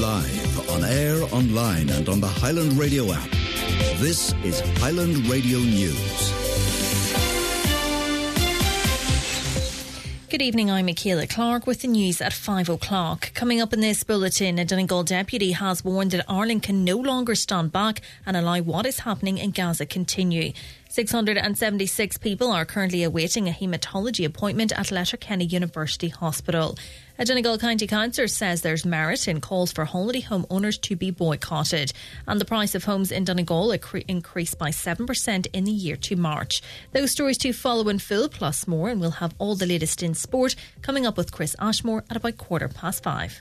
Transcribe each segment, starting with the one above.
Live, on air, online and on the Highland Radio app. This is Highland Radio News. Good evening, I'm Michaela Clark with the news at 5 o'clock. Coming up in this bulletin, a Donegal deputy has warned that Ireland can no longer stand back and allow what is happening in Gaza continue. 676 people are currently awaiting a haematology appointment at Letterkenny University Hospital. A Donegal County Councillor says there's merit in calls for holiday home owners to be boycotted. And the price of homes in Donegal increased by 7% in the year to March. Those stories to follow in full, plus more, and we'll have all the latest in sport coming up with Chris Ashmore at about 5:15.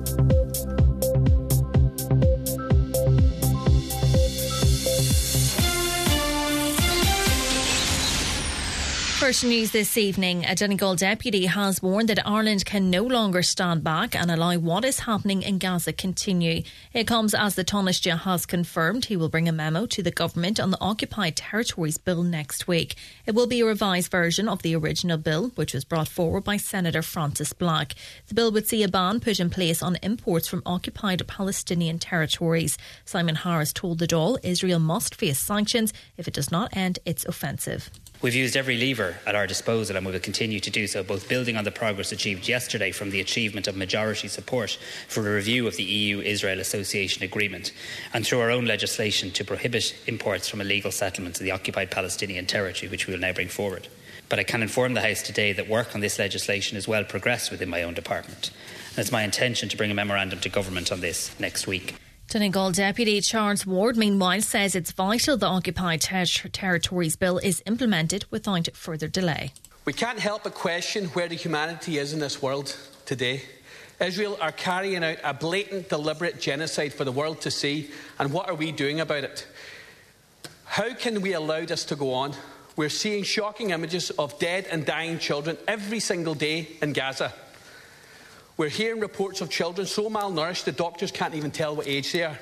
First news this evening, a Donegal deputy has warned that Ireland can no longer stand back and allow what is happening in Gaza continue. It comes as the Taoiseach has confirmed he will bring a memo to the government on the Occupied Territories Bill next week. It will be a revised version of the original bill, which was brought forward by Senator Francis Black. The bill would see a ban put in place on imports from occupied Palestinian territories. Simon Harris told the Dáil Israel must face sanctions if it does not end its offensive. We've used every lever at our disposal and we will continue to do so, both building on the progress achieved yesterday from the achievement of majority support for a review of the EU-Israel Association Agreement and through our own legislation to prohibit imports from illegal settlements in the occupied Palestinian territory, which we will now bring forward. But I can inform the House today that work on this legislation is well progressed within my own department. And it's my intention to bring a memorandum to government on this next week. Donegal Deputy Charles Ward, meanwhile, says it's vital the Occupied Territories Bill is implemented without further delay. We can't help but question where the humanity is in this world today. Israel are carrying out a blatant, deliberate genocide for the world to see, and what are we doing about it? How can we allow this to go on? We're seeing shocking images of dead and dying children every single day in Gaza. We're hearing reports of children so malnourished the doctors can't even tell what age they are.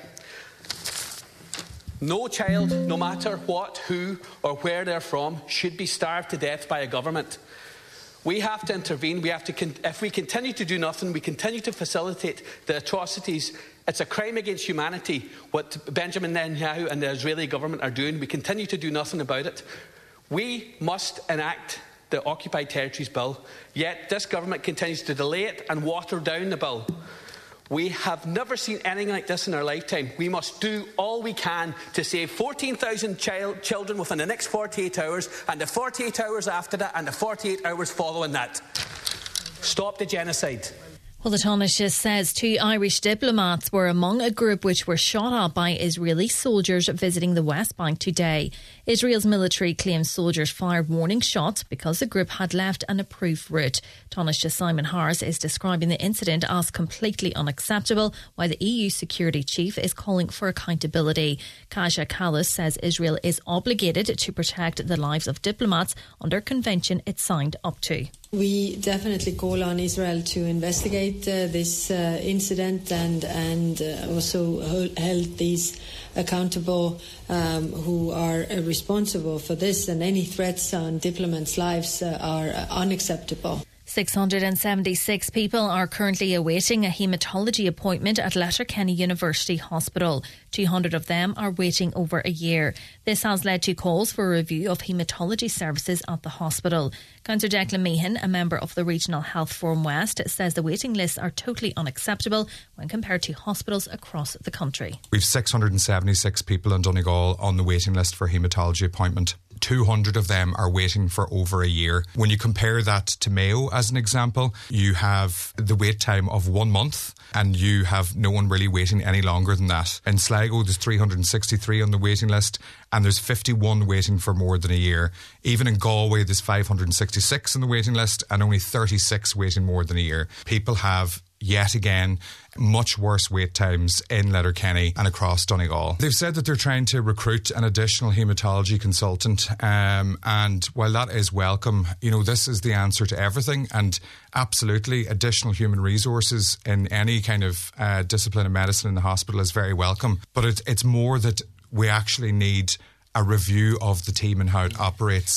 No child, no matter what, who or where they're from, should be starved to death by a government. We have to intervene. If we continue to do nothing, we continue to facilitate the atrocities. It's a crime against humanity what Benjamin Netanyahu and the Israeli government are doing. We continue to do nothing about it. We must enact the Occupied Territories Bill, yet this government continues to delay it and water down the bill. We have never seen anything like this in our lifetime. We must do all we can to save 14,000 children within the next 48 hours and the 48 hours after that and the 48 hours following that. Stop the genocide. Well, the Taoiseach says 2 Irish diplomats were among a group which were shot at by Israeli soldiers visiting the West Bank today. Israel's military claims soldiers fired warning shots because the group had left an approved route. Taoiseach Simon Harris is describing the incident as completely unacceptable, while the EU security chief is calling for accountability. Kaja Kallas says Israel is obligated to protect the lives of diplomats under a convention it signed up to. We definitely call on Israel to investigate this incident and also hold these accountable who are responsible for this, and any threats on diplomats' lives are unacceptable. 676 people are currently awaiting a haematology appointment at Letterkenny University Hospital. 200 of them are waiting over a year. This has led to calls for a review of haematology services at the hospital. Councillor Declan Meehan, a member of the Regional Health Forum West, says the waiting lists are totally unacceptable when compared to hospitals across the country. We've 676 people in Donegal on the waiting list for haematology appointment. 200 of them are waiting for over a year. When you compare that to Mayo, as an example, you have the wait time of 1 month and you have no one really waiting any longer than that. In Sligo, there's 363 on the waiting list and there's 51 waiting for more than a year. Even in Galway, there's 566 on the waiting list and only 36 waiting more than a year. People have, yet again, much worse wait times in Letterkenny and across Donegal. They've said that they're trying to recruit an additional haematology consultant, and while that is welcome, this is the answer to everything, and absolutely additional human resources in any kind of discipline of medicine in the hospital is very welcome, but it's more that we actually need a review of the team and how it operates.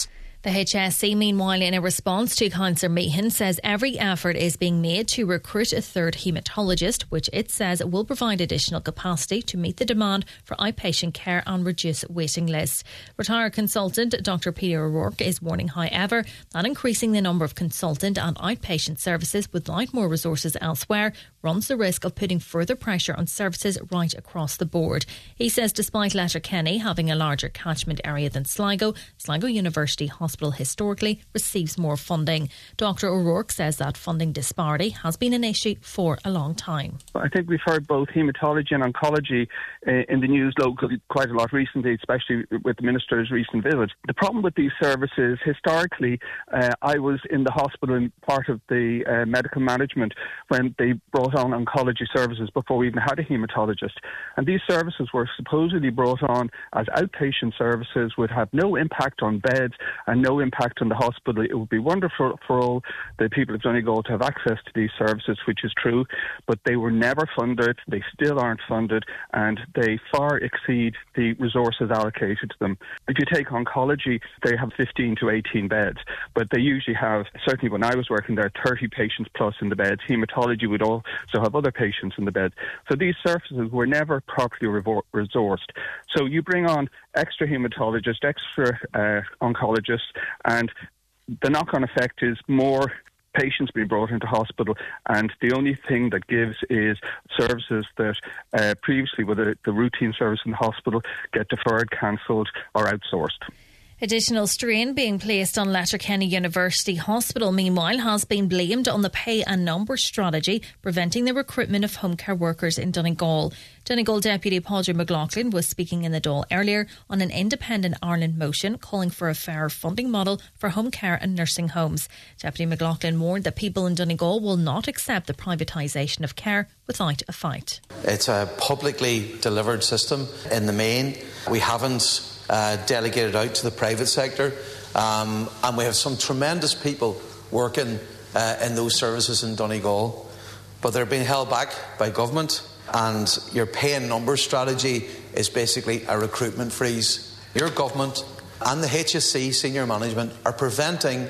The HSE, meanwhile, in a response to Councillor Meehan, says every effort is being made to recruit a third haematologist, which it says will provide additional capacity to meet the demand for outpatient care and reduce waiting lists. Retired consultant Dr. Peter O'Rourke is warning, however, that increasing the number of consultant and outpatient services without more resources elsewhere runs the risk of putting further pressure on services right across the board. He says despite Letterkenny having a larger catchment area than Sligo, Sligo University Hospital historically receives more funding. Dr. O'Rourke says that funding disparity has been an issue for a long time. I think we've heard both haematology and oncology in the news locally quite a lot recently, especially with the Minister's recent visit. The problem with these services, historically, I was in the hospital in part of the medical management when they brought on oncology services before we even had a haematologist. And these services were supposedly brought on as outpatient services, would have no impact on beds and no impact on the hospital. It would be wonderful for all the people of Donegal to have access to these services, which is true, but they were never funded, they still aren't funded, and they far exceed the resources allocated to them. If you take oncology, they have 15 to 18 beds, but they usually have, certainly when I was working there, 30 patients plus in the beds. Haematology would also have other patients in the beds. So these services were never properly resourced. So you bring on extra haematologists, extra oncologists, and the knock-on effect is more patients being brought into hospital, and the only thing that gives is services that previously were the routine service in the hospital get deferred, cancelled or outsourced. Additional strain being placed on Letterkenny University Hospital, meanwhile, has been blamed on the pay and number strategy preventing the recruitment of home care workers in Donegal. Donegal Deputy Padraig McLaughlin was speaking in the Dáil earlier on an Independent Ireland motion calling for a fairer funding model for home care and nursing homes. Deputy McLaughlin warned that people in Donegal will not accept the privatisation of care without a fight. It's a publicly delivered system in the main. We haven't delegated out to the private sector, and we have some tremendous people working in those services in Donegal, but they're being held back by government, and your pay and numbers strategy is basically a recruitment freeze. Your government and the HSE senior management are preventing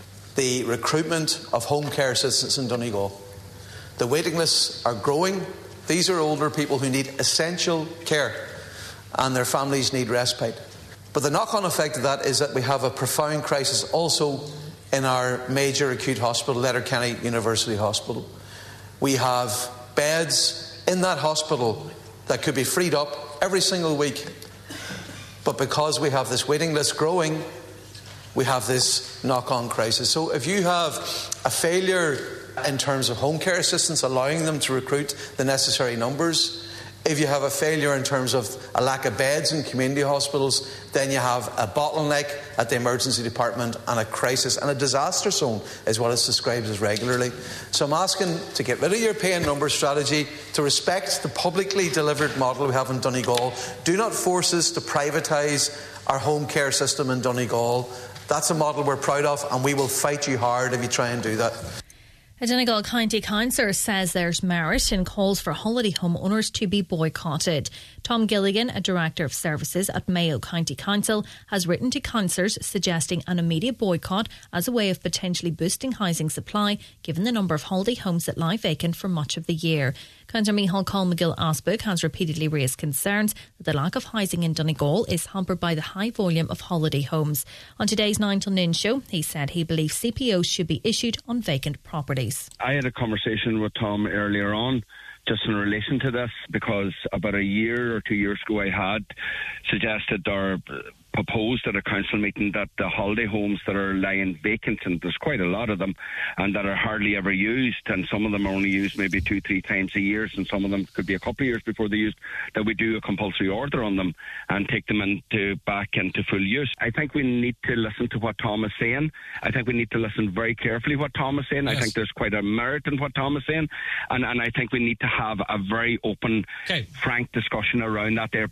the recruitment of home care assistants in Donegal. The waiting lists are growing. These are older people who need essential care, and their families need respite. But the knock-on effect of that is that we have a profound crisis also in our major acute hospital, Letterkenny University Hospital. We have beds in that hospital that could be freed up every single week. But because we have this waiting list growing, we have this knock-on crisis. So if you have a failure in terms of home care assistants, allowing them to recruit the necessary numbers, if you have a failure in terms of a lack of beds in community hospitals, then you have a bottleneck at the emergency department and a crisis and a disaster zone is what it's described as regularly. So I'm asking to get rid of your pay and numbers strategy, to respect the publicly delivered model we have in Donegal. Do not force us to privatise our home care system in Donegal. That's a model we're proud of, and we will fight you hard if you try and do that. A Donegal County Councillor says there's merit in calls for holiday home owners to be boycotted. Tom Gilligan, a Director of Services at Mayo County Council, has written to councillors suggesting an immediate boycott as a way of potentially boosting housing supply, given the number of holiday homes that lie vacant for much of the year. Councillor Micheál Colm-McGill-Asbrook has repeatedly raised concerns that the lack of housing in Donegal is hampered by the high volume of holiday homes. On today's 9 till noon show, he said he believes CPOs should be issued on vacant properties. I had a conversation with Tom earlier on just in relation to this, because about a year or 2 years ago I had suggested or proposed at a council meeting that the holiday homes that are lying vacant, and there's quite a lot of them, and that are hardly ever used, and some of them are only used maybe 2-3 times a year, and some of them could be a couple of years before they're used, that we do a compulsory order on them and take them back into full use. I think we need to listen to what Tom is saying. I think we need to listen very carefully what Tom is saying. Yes. I think there's quite a merit in what Tom is saying, and I think we need to have a very open, frank discussion around that there.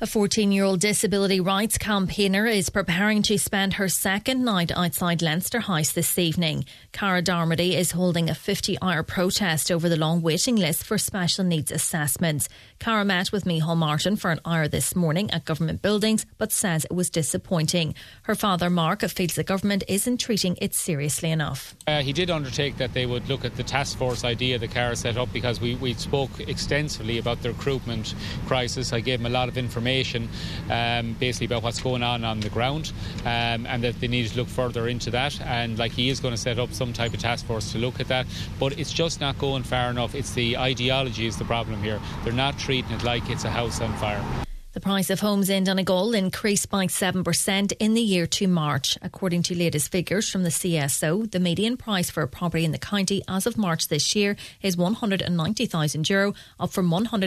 A 14-year-old disability rights campaigner is preparing to spend her second night outside Leinster House this evening. Cara Darmody is holding a 50-hour protest over the long waiting list for special needs assessments. Cara met with Micheál Martin for an hour this morning at government buildings, but says it was disappointing. Her father, Mark, feels the government isn't treating it seriously enough. He did undertake that they would look at the task force idea that Cara set up, because we spoke extensively about the recruitment crisis. I gave him a lot of information basically about what's going on the ground, and that they need to look further into that, and he is going to set up some type of task force to look at that, but it's just not going far enough. It's the ideology is the problem here. They're not treating it like it's a house on fire. The price of homes in Donegal increased by 7% in the year to March. According to latest figures from the CSO, the median price for a property in the county as of March this year is €190,000, up from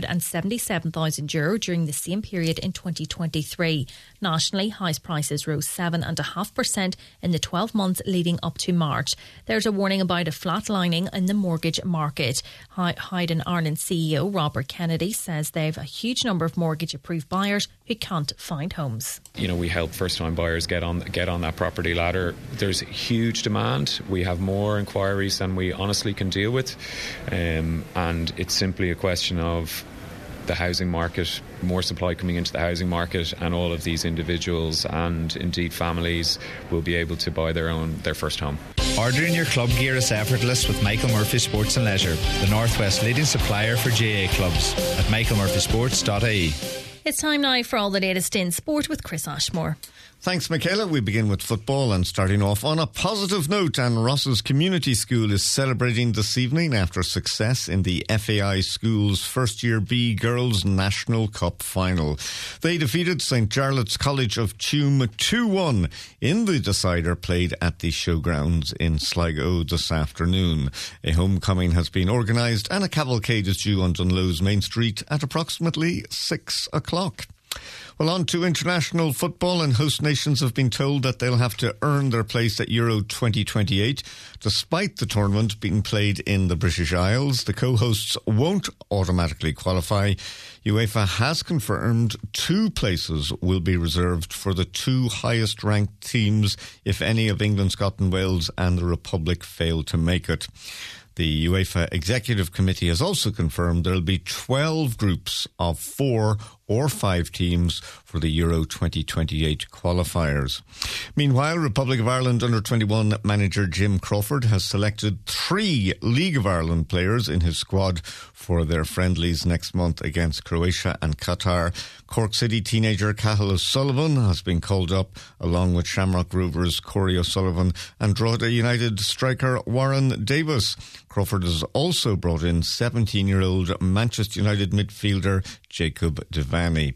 €177,000 during the same period in 2023. Nationally, house prices rose 7.5% in the 12 months leading up to March. There's a warning about a flatlining in the mortgage market. Hayden Ireland CEO Robert Kennedy says they have a huge number of mortgage-approved buyers who can't find homes. We help first-time buyers get on that property ladder. There's huge demand. We have more inquiries than we honestly can deal with, and it's simply a question of the housing market, more supply coming into the housing market, and all of these individuals and indeed families will be able to buy their first home. Ordering your club gear is effortless with Michael Murphy Sports and Leisure, the Northwest leading supplier for GAA clubs at michaelmurphysports.ie. It's time now for all the latest in sport with Chris Ashmore. Thanks, Michaela. We begin with football, and starting off on a positive note, Anne Ross's Community School is celebrating this evening after success in the FAI School's First Year B Girls National Cup final. They defeated St. Jarlath's College of Tuam 2-1 in the decider played at the showgrounds in Sligo this afternoon. A homecoming has been organised and a cavalcade is due on Dunlow's Main Street at approximately 6 o'clock. Well, on to international football, and host nations have been told that they'll have to earn their place at Euro 2028. Despite the tournament being played in the British Isles, the co-hosts won't automatically qualify. UEFA has confirmed 2 places will be reserved for the 2 highest-ranked teams if any of England, Scotland, Wales and the Republic fail to make it. The UEFA Executive Committee has also confirmed there will be 12 groups of 4 or 5 teams for the Euro 2028 qualifiers. Meanwhile, Republic of Ireland under-21 manager Jim Crawford has selected 3 League of Ireland players in his squad for their friendlies next month against Croatia and Qatar. Cork City teenager Cathal O'Sullivan has been called up, along with Shamrock Rovers' Corey O'Sullivan and Drogheda United striker Warren Davis. Crawford has also brought in 17-year-old Manchester United midfielder Jacob Devaney.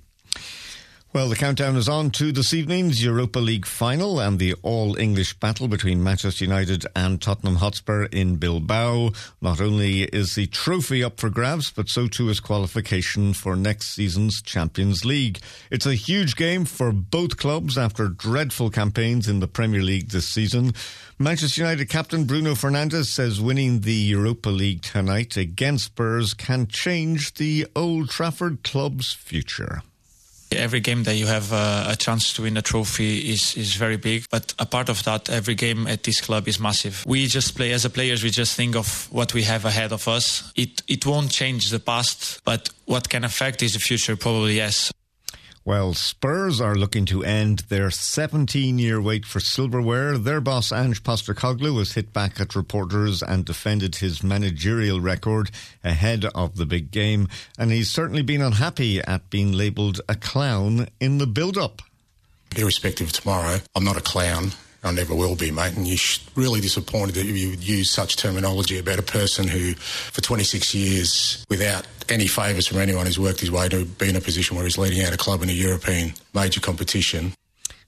Well, the countdown is on to this evening's Europa League final and the all-English battle between Manchester United and Tottenham Hotspur in Bilbao. Not only is the trophy up for grabs, but so too is qualification for next season's Champions League. It's a huge game for both clubs after dreadful campaigns in the Premier League this season. Manchester United captain Bruno Fernandes says winning the Europa League tonight against Spurs can change the Old Trafford club's future. Every game that you have a chance to win a trophy is very big. But apart of that, every game at this club is massive. We just play, as a players, we just think of what we have ahead of us. It won't change the past, but what can affect is the future, probably yes. Well, Spurs are looking to end their 17-year wait for silverware. Their boss, Ange Postecoglou, has hit back at reporters and defended his managerial record ahead of the big game. And he's certainly been unhappy at being labelled a clown in the build-up. Irrespective of tomorrow, I'm not a clown. I never will be, mate, and you're really disappointed that you would use such terminology about a person who, for 26 years, without any favours from anyone, has worked his way to be in a position where he's leading out a club in a European major competition.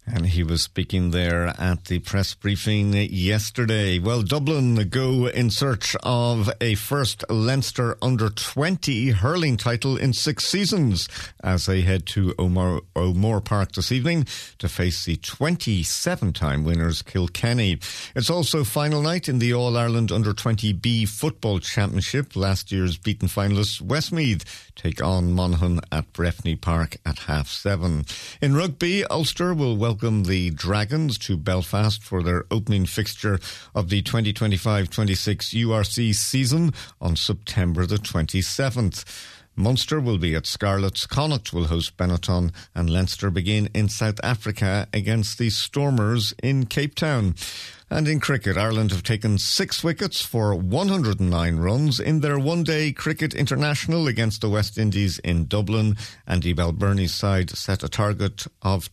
And he was speaking there at the press briefing yesterday. Well, Dublin go in search of a first Leinster under-20 hurling title in 6 seasons as they head to O'Moore Park this evening to face the 27-time winners Kilkenny. It's also final night in the All-Ireland Under-20B Football Championship. Last year's beaten finalists Westmeath take on Monaghan at Breffni Park at 7:30. In rugby, Ulster will welcome the Dragons to Belfast for their opening fixture of the 2025-26 URC season on September the 27th. Munster will be at Scarlets, Connacht will host Benetton, and Leinster begin in South Africa against the Stormers in Cape Town. And in cricket, Ireland have taken 6 wickets for 109 runs in their one-day cricket international against the West Indies in Dublin. Andy Balbirnie's side set a target of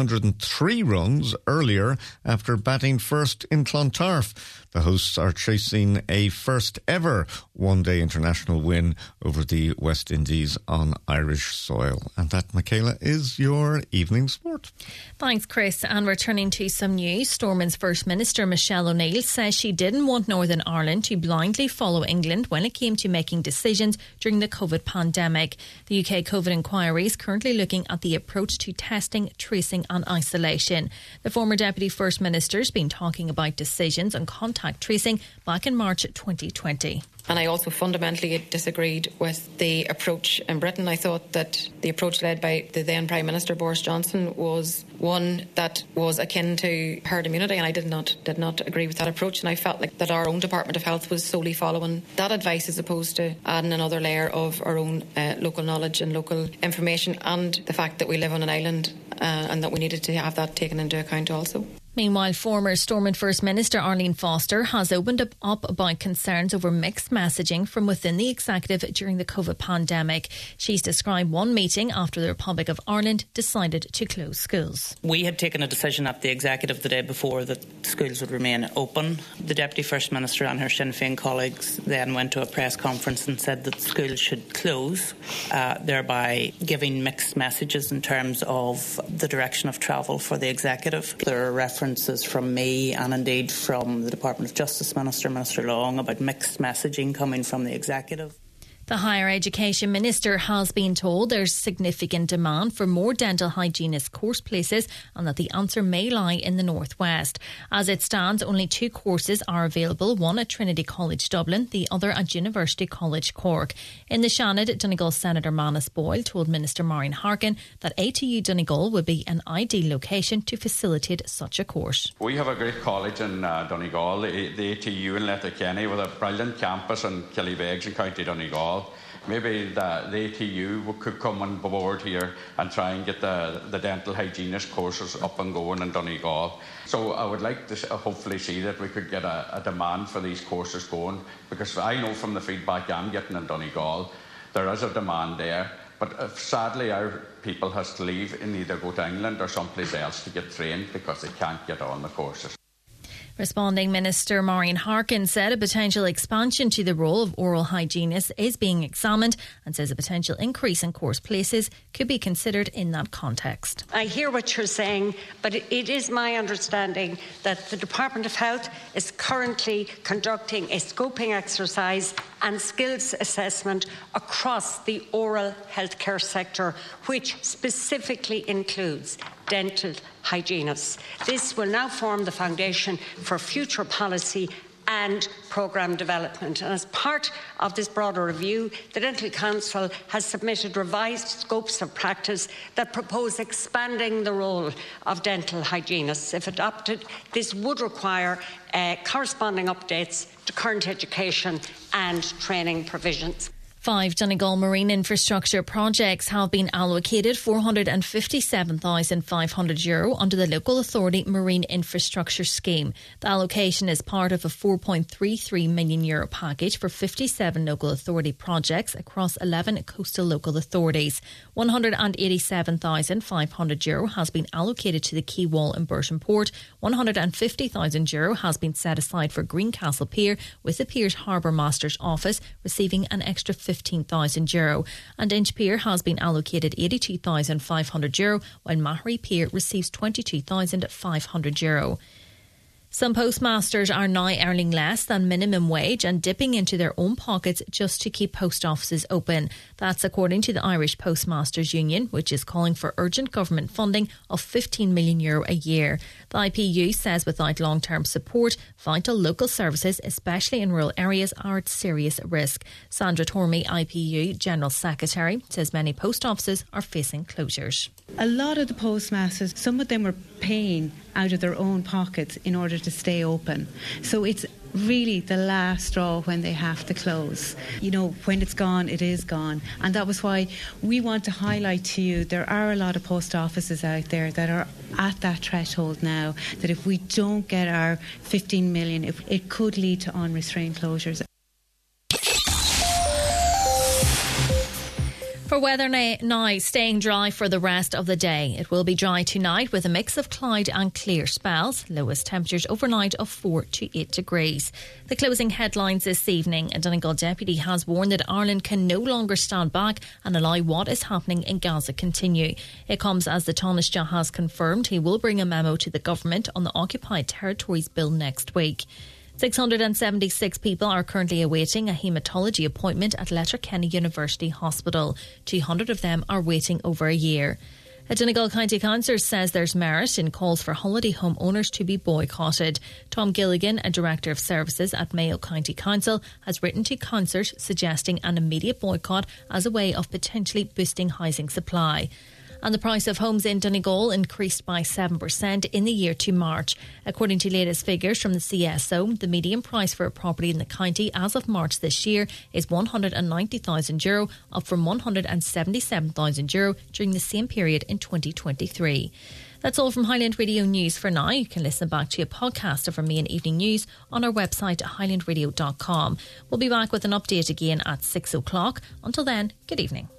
303 runs earlier after batting first in Clontarf. The hosts are chasing a first-ever one-day international win over the West Indies on Irish soil. And that, Michaela, is your evening sport. Thanks, Chris. And returning to some news, Stormond's First Minister Michelle O'Neill says she didn't want Northern Ireland to blindly follow England when it came to making decisions during the COVID pandemic. The UK COVID inquiry is currently looking at the approach to testing, tracing and isolation. The former Deputy First Minister has been talking about decisions on contact tracing back in March 2020. And I also fundamentally disagreed with the approach in Britain. I thought that the approach led by the then Prime Minister Boris Johnson was one that was akin to herd immunity, and I did not agree with that approach. And I felt like that our own Department of Health was solely following that advice as opposed to adding another layer of our own local knowledge and local information, and the fact that we live on an island and that we needed to have that taken into account also. Meanwhile, former Stormont First Minister Arlene Foster has opened up about concerns over mixed messaging from within the executive during the COVID pandemic. She's described one meeting after the Republic of Ireland decided to close schools. We had taken a decision at the executive the day before that schools would remain open. The Deputy First Minister and her Sinn Féin colleagues then went to a press conference and said that schools should close, thereby giving mixed messages in terms of the direction of travel for the executive. There are references from me and indeed from the Department of Justice Minister, Minister Long, about mixed messaging coming from the executive. The Higher Education Minister has been told there's significant demand for more dental hygienist course places and that the answer may lie in the Northwest. As it stands, only 2 courses are available, one at Trinity College Dublin, the other at University College Cork. In the Shannon, Donegal Senator Manus Boyle told Minister Maureen Harkin that ATU Donegal would be an ideal location to facilitate such a course. We have a great college in Donegal, the ATU in Letterkenny, with a brilliant campus in Killybegs in County Donegal. Maybe the ATU could come on board here and try and get the dental hygienist courses up and going in Donegal. So I would like to hopefully see that we could get a demand for these courses going, because I know from the feedback I'm getting in Donegal, there is a demand there. But sadly, our people has to leave and either go to England or someplace else to get trained because they can't get on the courses. Responding, Minister Maureen Harkin said a potential expansion to the role of oral hygienists is being examined and says a potential increase in course places could be considered in that context. I hear what you're saying, but it is my understanding that the Department of Health is currently conducting a scoping exercise and skills assessment across the oral healthcare sector, which specifically includes dental hygienists. This will now form the foundation for future policy and programme development. And as part of this broader review, the Dental Council has submitted revised scopes of practice that propose expanding the role of dental hygienists. If adopted, this would require corresponding updates to current education and training provisions. 5 Donegal marine infrastructure projects have been allocated €457,500 under the Local Authority Marine Infrastructure Scheme. The allocation is part of a €4.33 million package for 57 local authority projects across 11 coastal local authorities. €187,500 has been allocated to the Quay Wall in Burton Port. €150,000 has been set aside for Greencastle Pier, with the Pier's Harbour Master's Office receiving an extra €15,000, and Inchpier has been allocated €82,500, while Mahary Pier receives €22,500. Some postmasters are now earning less than minimum wage and dipping into their own pockets just to keep post offices open. That's according to the Irish Postmasters Union, which is calling for urgent government funding of €15 million a year. The IPU says without long-term support, vital local services, especially in rural areas, are at serious risk. Sandra Tormey, IPU General Secretary, says many post offices are facing closures. A lot of the postmasters, some of them were paying out of their own pockets in order to stay open. So it's really the last straw when they have to close. You know, when it's gone, it is gone. And that was why we want to highlight to you there are a lot of post offices out there that are at that threshold now, that if we don't get our 15 million, it could lead to unrestrained closures. For weather now, staying dry for the rest of the day. It will be dry tonight with a mix of cloud and clear spells. Lowest temperatures overnight of 4 to 8 degrees. The closing headlines this evening. A Donegal deputy has warned that Ireland can no longer stand back and allow what is happening in Gaza continue. It comes as the Taoiseach has confirmed he will bring a memo to the government on the Occupied Territories Bill next week. 676 people are currently awaiting a haematology appointment at Letterkenny University Hospital. 200 of them are waiting over a year. A Donegal County Councillor says there's merit in calls for holiday home owners to be boycotted. Tom Gilligan, a Director of Services at Mayo County Council, has written to councillors suggesting an immediate boycott as a way of potentially boosting housing supply. And the price of homes in Donegal increased by 7% in the year to March. According to latest figures from the CSO, the median price for a property in the county as of March this year is €190,000, up from €177,000 during the same period in 2023. That's all from Highland Radio News for now. You can listen back to a podcast of our main evening news on our website at highlandradio.com. We'll be back with an update again at 6 o'clock. Until then, good evening.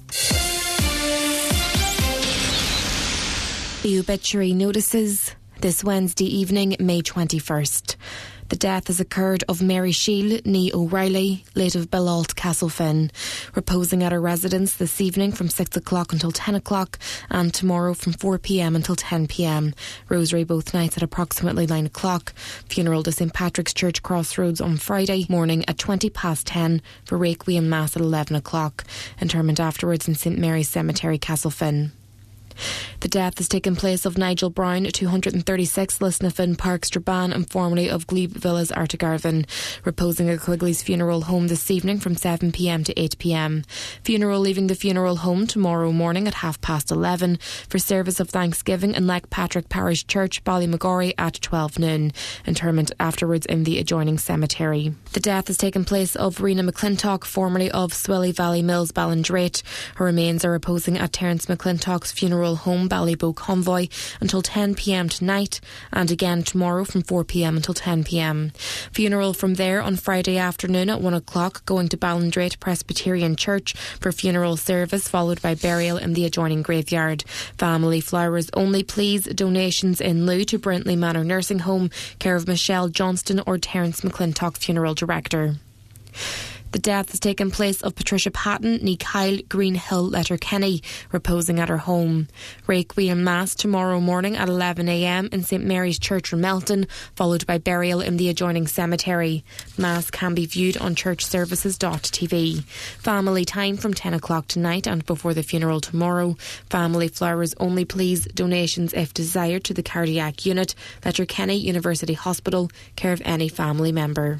The obituary notices this Wednesday evening, May 21st. The death has occurred of Mary Shiel, née O'Reilly, late of Bellalt, Castlefin, reposing at her residence this evening from 6 o'clock until 10 o'clock and tomorrow from 4 p.m. until 10 p.m. Rosary both nights at approximately 9 o'clock. Funeral to St Patrick's Church Crossroads on Friday morning at 10:20 for Requiem Mass at 11 o'clock. Interment afterwards in St Mary's Cemetery, Castlefin. The death has taken place of Nigel Brown, 236, Lisnafin Park, Strabane, and formerly of Glebe Villas, Artagarvan, reposing at Quigley's funeral home this evening from 7 p.m. to 8 p.m. Funeral leaving the funeral home tomorrow morning at 11:30 for service of Thanksgiving in Patrick Parish Church, Ballymagorry at 12 noon. Interment afterwards in the adjoining cemetery. The death has taken place of Rena McClintock, formerly of Swilly Valley Mills, Ballindrate. Her remains are reposing at Terence McClintock's funeral home, Ballyboe Convoy, until 10 p.m. tonight and again tomorrow from 4 p.m. until 10 p.m. Funeral from there on Friday afternoon at 1 o'clock, going to Ballindrate Presbyterian Church for funeral service, followed by burial in the adjoining graveyard. Family flowers only, please. Donations in lieu to Brentley Manor Nursing Home, care of Michelle Johnston or Terence McClintock, Funeral Director. The death has taken place of Patricia Patton, née Kyle, Greenhill, Letterkenny, reposing at her home. Requiem Mass tomorrow morning at 11 a.m. in St Mary's Church, Ramelton, followed by burial in the adjoining cemetery. Mass can be viewed on churchservices.tv. Family time from 10 o'clock tonight and before the funeral tomorrow. Family flowers only, please. Donations if desired to the cardiac unit, Letterkenny University Hospital, care of any family member.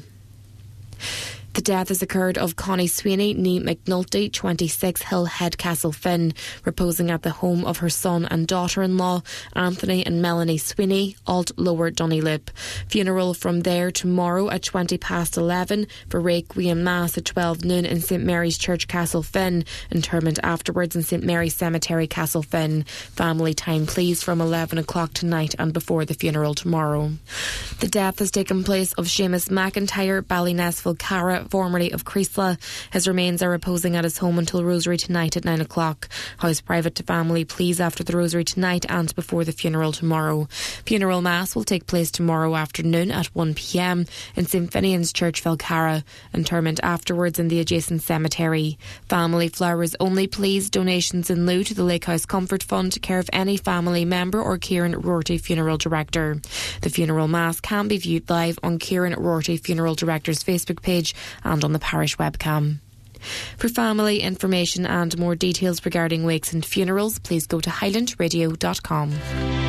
The death has occurred of Connie Sweeney, née McNulty, 26, Hillhead, Castlefin, reposing at the home of her son and daughter-in-law, Anthony and Melanie Sweeney, Alt Lower Donnylip. Funeral from there tomorrow at 11:20 for Requiem Mass at 12 noon in St Mary's Church, Castlefin. Interment afterwards in St Mary's Cemetery, Castlefin. Family time, please, from 11 o'clock tonight and before the funeral tomorrow. The death has taken place of Seamus McIntyre, Ballynesville, Cara, O'Hara, formerly of Creasla. His remains are reposing at his home until Rosary tonight at 9 o'clock. House private to family, please, after the Rosary tonight and before the funeral tomorrow. Funeral Mass will take place tomorrow afternoon at 1 p.m. in St Finian's Church, Velcara. Interment afterwards in the adjacent cemetery. Family flowers only, please. Donations in lieu to the Lakehouse Comfort Fund, care of any family member or Kieran Rorty Funeral Director. The funeral mass can be viewed live on Kieran Rorty Funeral Director's Facebook page and on the parish webcam. For family information and more details regarding wakes and funerals, please go to highlandradio.com.